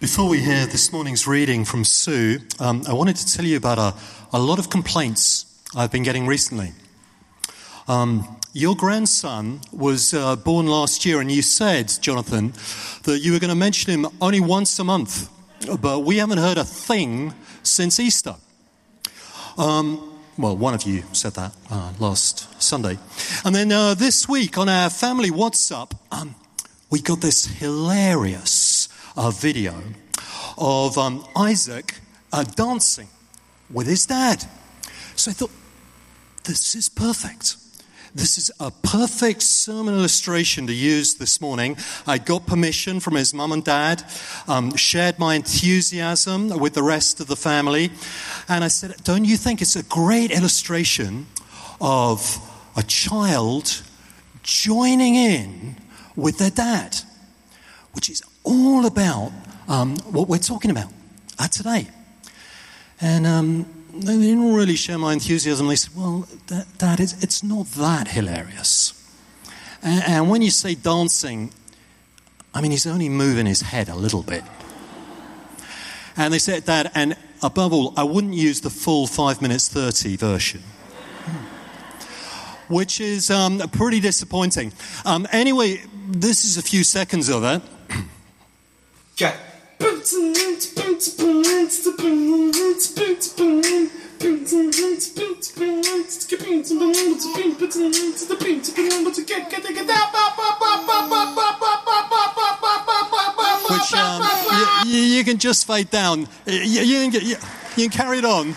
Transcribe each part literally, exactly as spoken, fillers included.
Before we hear this morning's reading from Sue, um, I wanted to tell you about a, a lot of complaints I've been getting recently. Um, your grandson was uh, born last year, and you said, Jonathan, that you were going to mention him only once a month, but we haven't heard a thing since Easter. Um, well, one of you said that uh, last Sunday. And then uh, this week on our family WhatsApp, um, we got this hilarious a video of um, Isaac uh, dancing with his dad. So I thought, this is perfect. This is a perfect sermon illustration to use this morning. I got permission from his mum and dad, um, shared my enthusiasm with the rest of the family, and I said, don't you think it's a great illustration of a child joining in with their dad, which is all about um, what we're talking about uh, today. And um, they didn't really share my enthusiasm. They said, well, that, that is, it's not that hilarious. And, and when you say dancing, I mean, he's only moving his head a little bit. And they said that, and above all, I wouldn't use the full five minutes thirty version, which is um, pretty disappointing. Um, anyway, this is a few seconds of it. Okay. Which um, you, you can just fade down. You, you, can, you, you can carry it on.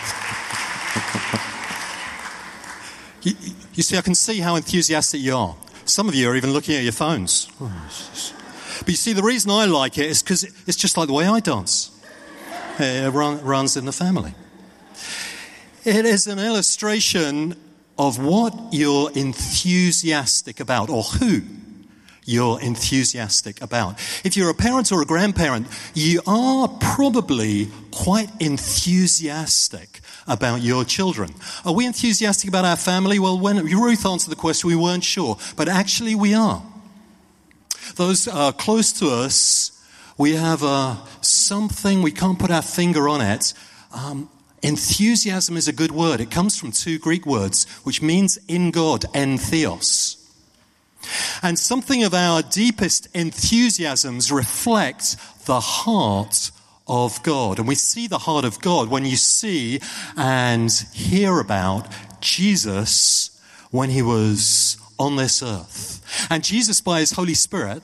you, you see, I can see how enthusiastic you are. Some of you are even looking at your phones. But you see, the reason I like it is because it's just like the way I dance. It run, runs in the family. It is an illustration of what you're enthusiastic about, or who you're enthusiastic about. If you're a parent or a grandparent, you are probably quite enthusiastic about your children. Are we enthusiastic about our family? Well, when Ruth answered the question, we weren't sure, but actually we are. Those uh, close to us, we have uh, something, we can't put our finger on it. Um, enthusiasm is a good word. It comes from two Greek words, which means in God, entheos. And something of our deepest enthusiasms reflect the heart of God. And we see the heart of God when you see and hear about Jesus when he was on this earth. And Jesus, by his Holy Spirit,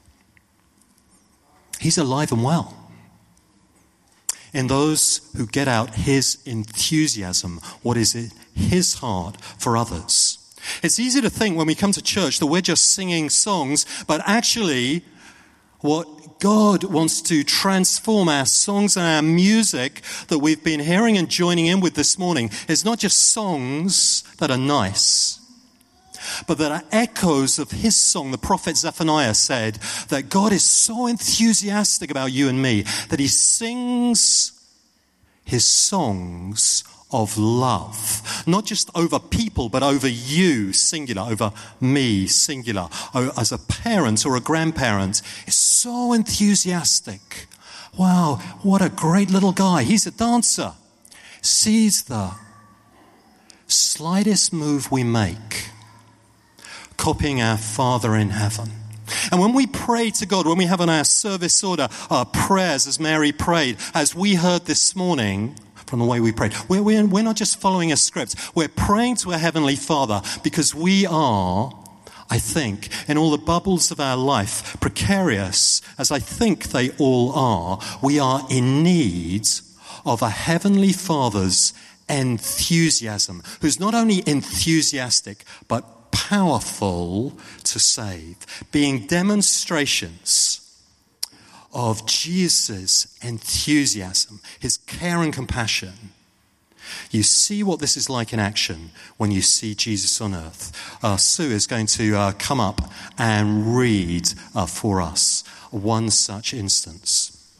he's alive and well in those who get out his enthusiasm, what is it, his heart for others. It's easy to think when we come to church that we're just singing songs, but actually what God wants to transform our songs and our music that we've been hearing and joining in with this morning is not just songs that are nice, but that are echoes of his song. The prophet Zephaniah said that God is so enthusiastic about you and me that he sings his songs of love, not just over people, but over you, singular, over me, singular. As a parent or a grandparent, is so enthusiastic. Wow, what a great little guy. He's a dancer. Sees the slightest move we make, copying our Father in heaven. And when we pray to God, when we have on our service order our prayers as Mary prayed, as we heard this morning from the way we prayed, we're, we're, we're not just following a script. We're praying to our Heavenly Father because we are, I think, in all the bubbles of our life, precarious as I think they all are, we are in need of a Heavenly Father's enthusiasm, who's not only enthusiastic, but powerful to save, being demonstrations of Jesus' enthusiasm, his care and compassion. You see what this is like in action when you see Jesus on earth. Uh, Sue is going to uh, come up and read uh, for us one such instance.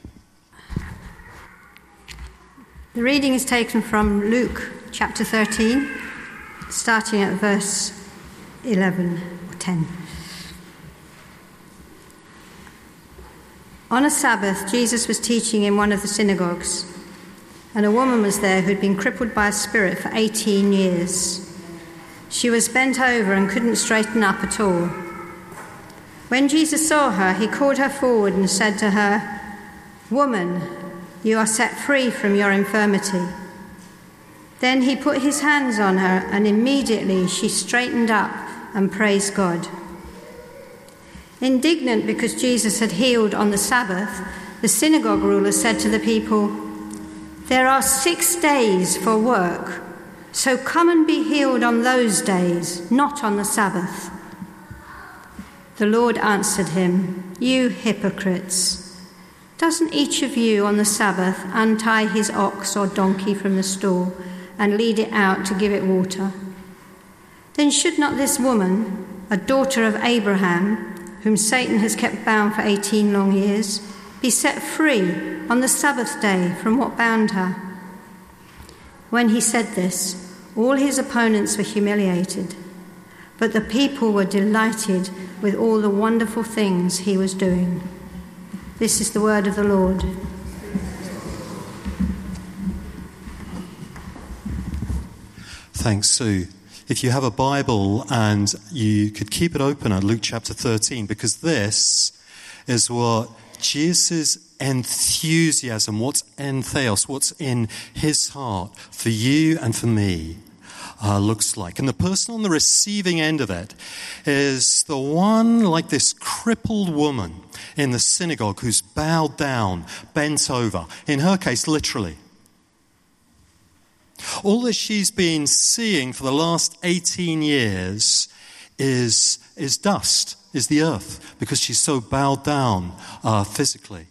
The reading is taken from Luke chapter thirteen, starting at verse eleven or ten. On a Sabbath, Jesus was teaching in one of the synagogues, and a woman was there who had been crippled by a spirit for eighteen years. She was bent over and couldn't straighten up at all. When Jesus saw her, he called her forward and said to her, "Woman, you are set free from your infirmity." Then he put his hands on her, and immediately she straightened up and praised God. Indignant because Jesus had healed on the Sabbath, the synagogue ruler said to the people, "There are six days for work, so come and be healed on those days, not on the Sabbath." The Lord answered him, "You hypocrites! Doesn't each of you on the Sabbath untie his ox or donkey from the stall and lead it out to give it water? Then should not this woman, a daughter of Abraham, whom Satan has kept bound for eighteen long years, be set free on the Sabbath day from what bound her?" When he said this, all his opponents were humiliated, but the people were delighted with all the wonderful things he was doing. This is the word of the Lord. Thanks, Sue. If you have a Bible and you could keep it open at Luke chapter thirteen, because this is what Jesus' enthusiasm, what's entheos, what's in his heart for you and for me, uh, looks like. And the person on the receiving end of it is the one like this crippled woman in the synagogue who's bowed down, bent over, in her case, literally. All that she's been seeing for the last eighteen years is, is dust, is the earth, because she's so bowed down uh, physically.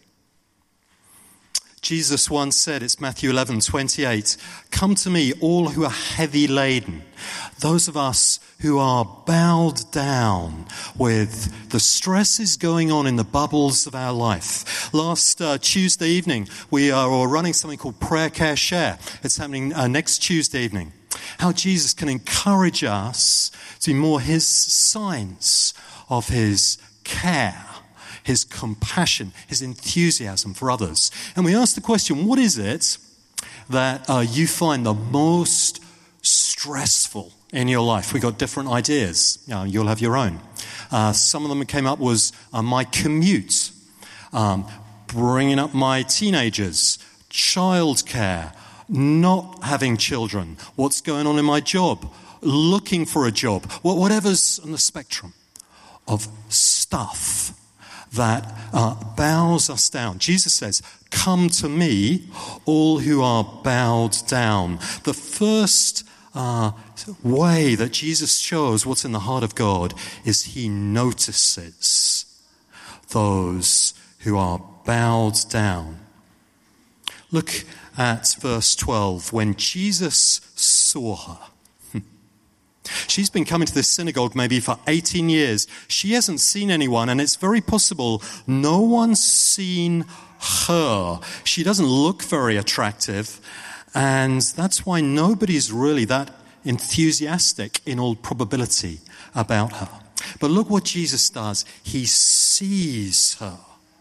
Jesus once said, it's Matthew eleven twenty-eight, "Come to me, all who are heavy laden," those of us who are bowed down with the stresses going on in the bubbles of our life. Last uh, Tuesday evening, we are running something called Prayer Care Share. It's happening uh, next Tuesday evening. How Jesus can encourage us to be more his signs of his care, his compassion, his enthusiasm for others. And we ask the question, what is it that uh, you find the most stressful in your life? We got different ideas. You know, you'll have your own. Uh, some of them that came up was uh, my commute, um, bringing up my teenagers, childcare, not having children, what's going on in my job, looking for a job, whatever's on the spectrum of stuff that uh, bows us down. Jesus says, "Come to me, all who are bowed down." The first uh, way that Jesus shows what's in the heart of God is he notices those who are bowed down. Look at verse twelve. When Jesus saw her, she's been coming to this synagogue maybe for eighteen years. She hasn't seen anyone, and it's very possible no one's seen her. She doesn't look very attractive, and that's why nobody's really that enthusiastic in all probability about her. But look what Jesus does. He sees her.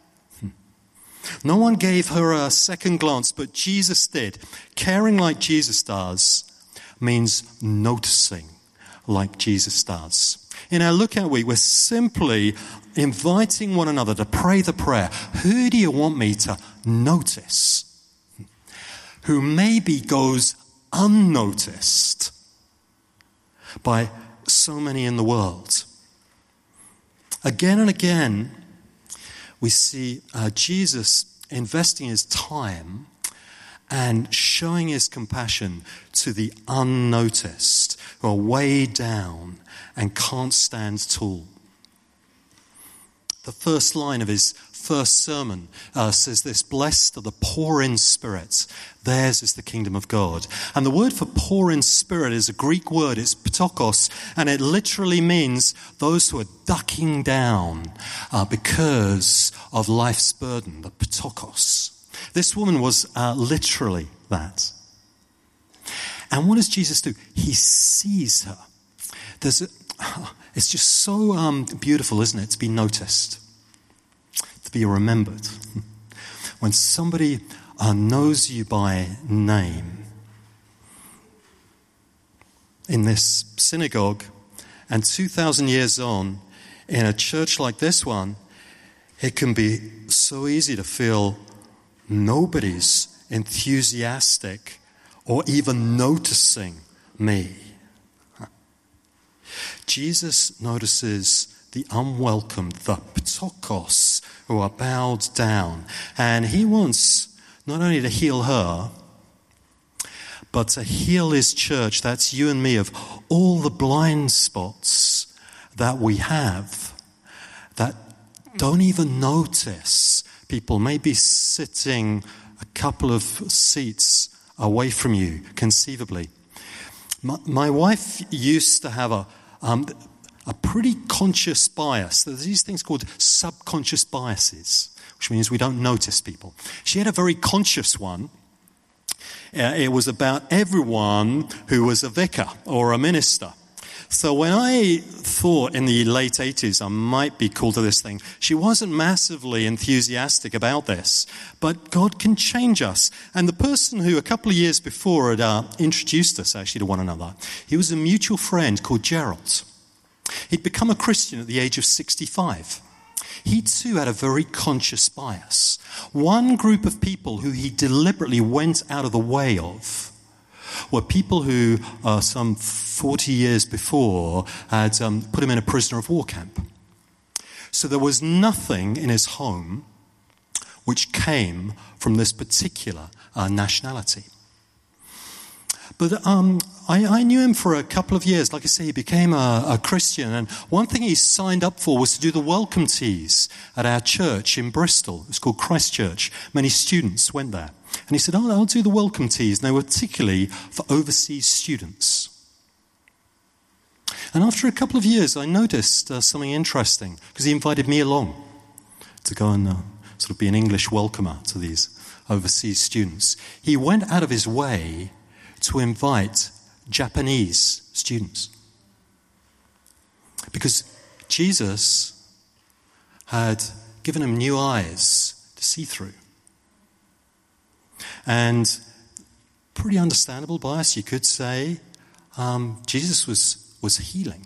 No one gave her a second glance, but Jesus did. Caring like Jesus does means noticing like Jesus does. In our Lookout Week, we're simply inviting one another to pray the prayer, who do you want me to notice? Who maybe goes unnoticed by so many in the world. Again and again, we see uh, Jesus investing his time and showing his compassion to the unnoticed, who are weighed down and can't stand tall. The first line of his first sermon uh, says this: "Blessed are the poor in spirit, theirs is the kingdom of God." And the word for poor in spirit is a Greek word, it's ptokos, and it literally means those who are ducking down uh, because of life's burden, the ptokos. This woman was uh, literally that. And what does Jesus do? He sees her. There's a, it's just so um, beautiful, isn't it, to be noticed. to be remembered. When somebody uh, knows you by name. In this synagogue, and two thousand years on, in a church like this one, it can be so easy to feel nobody's enthusiastic or even noticing me. Jesus notices the unwelcomed, the ptokos, who are bowed down. And he wants not only to heal her, but to heal his church, that's you and me, of all the blind spots that we have that don't even notice people maybe sitting a couple of seats away from you, conceivably. My, my wife used to have a um, a pretty conscious bias. There's these things called subconscious biases, which means we don't notice people. She had a very conscious one. Uh, it was about everyone who was a vicar or a minister. So when I thought in the late eighties I might be called to this thing, she wasn't massively enthusiastic about this. But God can change us. And the person who a couple of years before had uh, introduced us actually to one another, he was a mutual friend called Gerald. He'd become a Christian at the age of sixty-five. He too had a very conscious bias. One group of people who he deliberately went out of the way of were people who, uh, some forty years before, had um, put him in a prisoner of war camp. So there was nothing in his home which came from this particular uh, nationality. But um, I, I knew him for a couple of years. Like I say, he became a, a Christian. And one thing he signed up for was to do the welcome teas at our church in Bristol. It's called Christ Church. Many students went there. And he said, oh, I'll do the welcome teas. And they were particularly for overseas students. And after a couple of years, I noticed uh, something interesting, because he invited me along to go and uh, sort of be an English welcomer to these overseas students. He went out of his way to invite Japanese students, because Jesus had given him new eyes to see through. And pretty understandable bias, you could say. Um, Jesus was, was healing.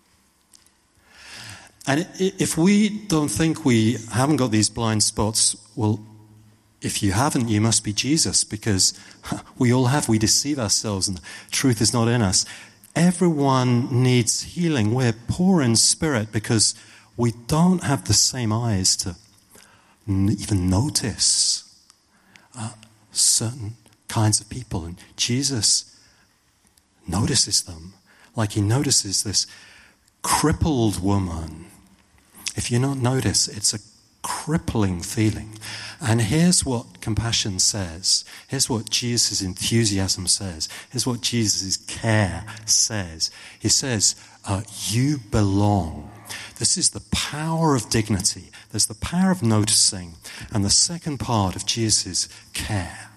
And if we don't think we haven't got these blind spots, well, if you haven't, you must be Jesus, because we all have. We deceive ourselves and the truth is not in us. Everyone needs healing. We're poor in spirit because we don't have the same eyes to n- even notice uh, certain kinds of people. And Jesus notices them, like he notices this crippled woman. If you not notice, it's a crippling feeling. And here's what compassion says. Here's what Jesus' enthusiasm says. Here's what Jesus' care says. He says, uh, you belong. This is the power of dignity. There's the power of noticing. And the second part of Jesus' care,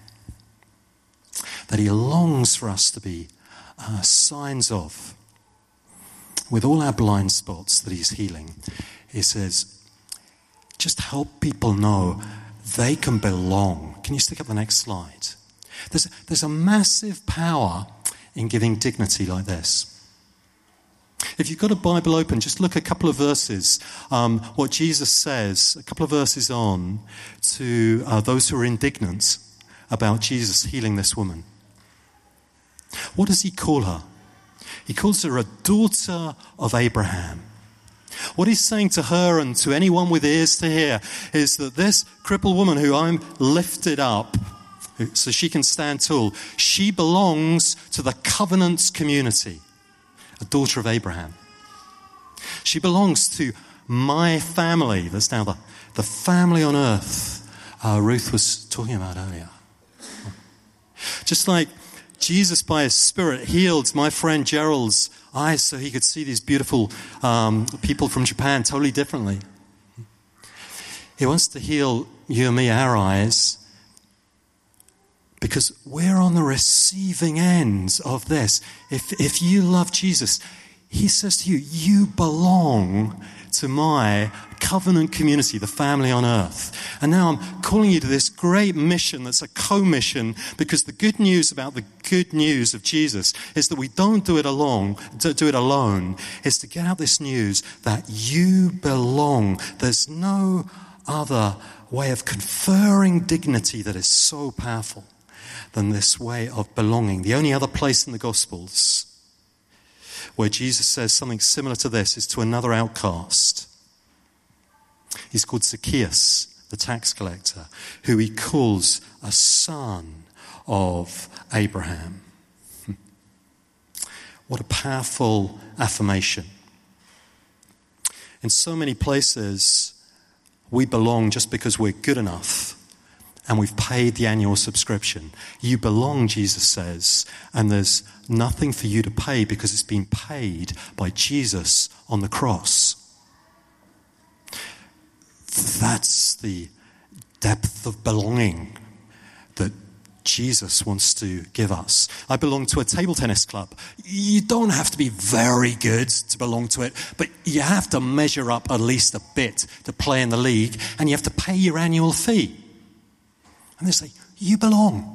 that he longs for us to be uh, signs of, with all our blind spots that he's healing. He says, just help people know they can belong. Can you stick up the next slide? There's, there's a massive power in giving dignity like this. If you've got a Bible open, just look a couple of verses, um, what Jesus says, a couple of verses on, to uh, those who are indignant about Jesus healing this woman. What does he call her? He calls her a daughter of Abraham. What he's saying to her and to anyone with ears to hear is that this crippled woman who I'm lifted up so she can stand tall, she belongs to the covenant community, a daughter of Abraham. She belongs to my family. That's now the, the family on earth uh, Ruth was talking about earlier. Just like Jesus, by his Spirit, healed my friend Gerald's eyes so he could see these beautiful um, people from Japan totally differently. He wants to heal you and me, our eyes, because we're on the receiving end of this. If, if you love Jesus, he says to you, you belong to my covenant community, the family on earth. And now I'm calling you to this great mission that's a co-mission, because the good news about the good news of Jesus is that we don't do it alone, to do it alone, is to get out this news that you belong. There's no other way of conferring dignity that is so powerful than this way of belonging. The only other place in the Gospels where Jesus says something similar to this is to another outcast. He's called Zacchaeus, the tax collector, who he calls a son of Abraham. What a powerful affirmation. In so many places, we belong just because we're good enough and we've paid the annual subscription. You belong, Jesus says, and there's nothing for you to pay because it's been paid by Jesus on the cross. That's the depth of belonging that Jesus wants to give us. I belong to a table tennis club. You don't have to be very good to belong to it, but you have to measure up at least a bit to play in the league, and you have to pay your annual fee. And they say, you belong.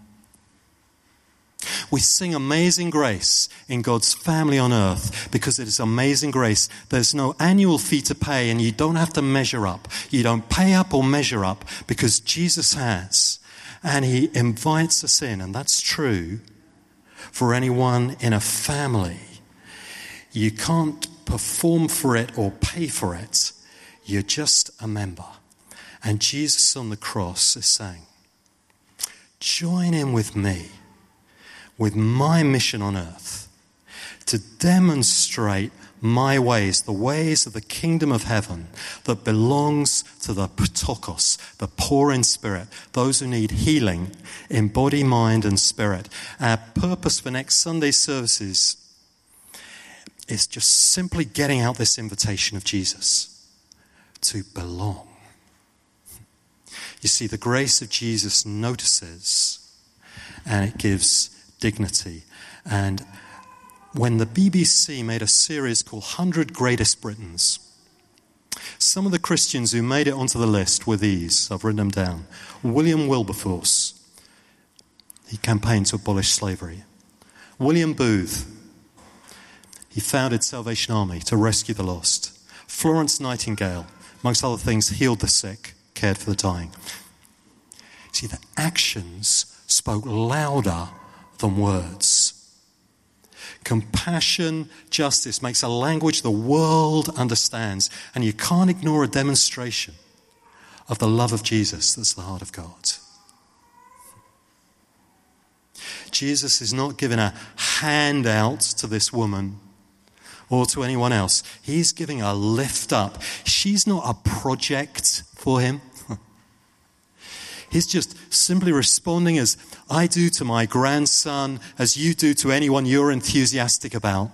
We sing Amazing Grace in God's family on earth because it is amazing grace. There's no annual fee to pay, and you don't have to measure up. You don't pay up or measure up because Jesus has. And he invites us in, and that's true for anyone in a family. You can't perform for it or pay for it. You're just a member. And Jesus on the cross is saying, join in with me, with my mission on earth, to demonstrate my ways, the ways of the kingdom of heaven that belongs to the ptokos, the poor in spirit, those who need healing in body, mind, and spirit. Our purpose for next Sunday's services is just simply getting out this invitation of Jesus to belong. You see, the grace of Jesus notices, and it gives dignity. And when the B B C made a series called one hundred Greatest Britons, some of the Christians who made it onto the list were these. I've written them down. William Wilberforce. He campaigned to abolish slavery. William Booth. He founded Salvation Army to rescue the lost. Florence Nightingale, amongst other things, healed the sick, cared for the dying. See, the actions spoke louder than words. Compassion, justice makes a language the world understands, and you can't ignore a demonstration of the love of Jesus that's the heart of God. Jesus is not giving a handout to this woman or to anyone else. He's giving a lift up. She's not a project for him. He's just simply responding as I do to my grandson, as you do to anyone you're enthusiastic about.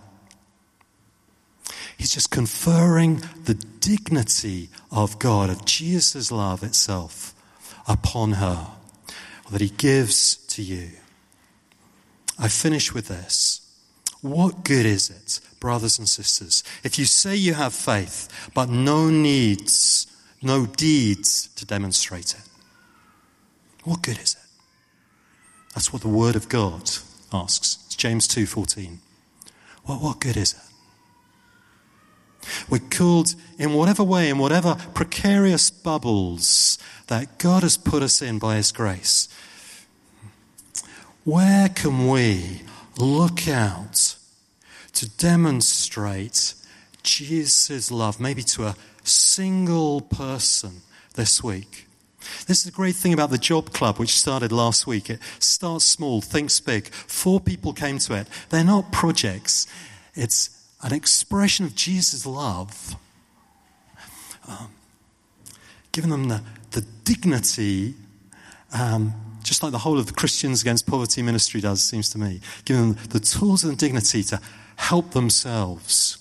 He's just conferring the dignity of God, of Jesus' love itself, upon her, that he gives to you. I finish with this. What good is it, brothers and sisters, if you say you have faith, but no needs, no deeds to demonstrate it? What good is it? That's what the Word of God asks. It's James two fourteen. Well, what good is it? We're called in whatever way, in whatever precarious bubbles that God has put us in by his grace. Where can we look out to demonstrate Jesus' love, maybe to a single person this week? This is the great thing about the Job Club, which started last week. It starts small, thinks big. Four people came to it. They're not projects. It's an expression of Jesus' love, um, giving them the, the dignity, um, just like the whole of the Christians Against Poverty ministry does, seems to me, giving them the tools and dignity to help themselves.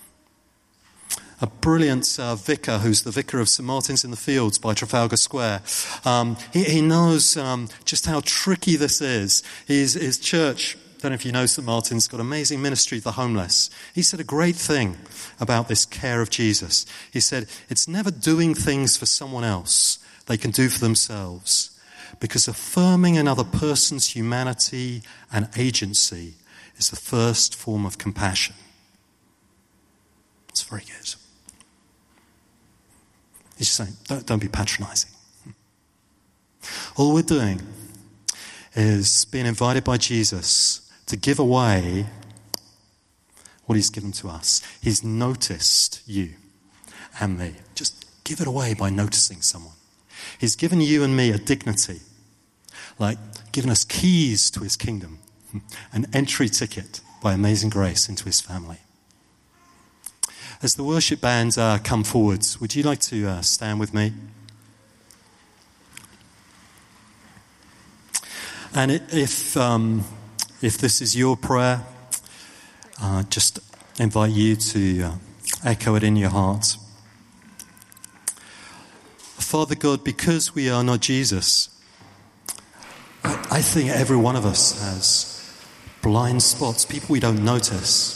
A brilliant uh, vicar, who's the vicar of Saint Martin's in the Fields by Trafalgar Square. Um, he, he knows um, just how tricky this is. His, his church don't know if you know, Saint Martin's got amazing ministry to the homeless. He said a great thing about this care of Jesus. He said, it's never doing things for someone else they can do for themselves, because affirming another person's humanity and agency is the first form of compassion. It's very good. He's just saying, don't, don't be patronizing. All we're doing is being invited by Jesus to give away what he's given to us. He's noticed you and me. Just give it away by noticing someone. He's given you and me a dignity, like given us keys to his kingdom, an entry ticket by amazing grace into his family. As the worship band uh, come forwards, would you like to uh, stand with me? And if um, if this is your prayer, uh, just invite you to uh, echo it in your heart. Father God, because we are not Jesus, I, I think every one of us has blind spots, people we don't notice.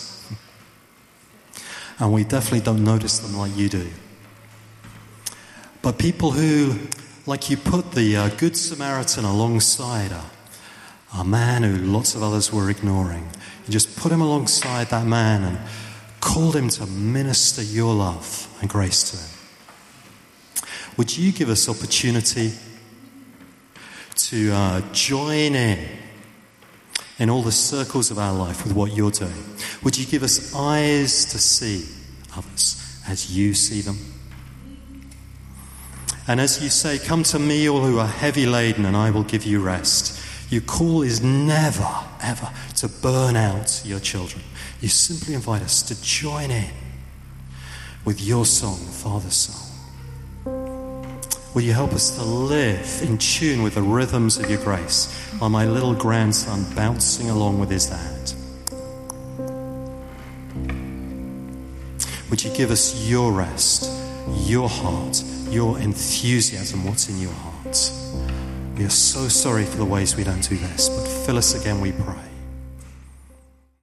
And we definitely don't notice them like you do. But people who, like you put the uh, Good Samaritan alongside a, a man who lots of others were ignoring. You just put him alongside that man and called him to minister your love and grace to him. Would you give us opportunity to uh, join in in all the circles of our life with what you're doing? Would you give us eyes to see others as you see them? And as you say, come to me all who are heavy laden and I will give you rest. Your call is never, ever to burn out your children. You simply invite us to join in with your song, Father's song. Will you help us to live in tune with the rhythms of your grace while my little grandson bouncing along with his dad? Would you give us your rest, your heart, your enthusiasm, what's in your heart? We are so sorry for the ways we don't do this, but fill us again, we pray.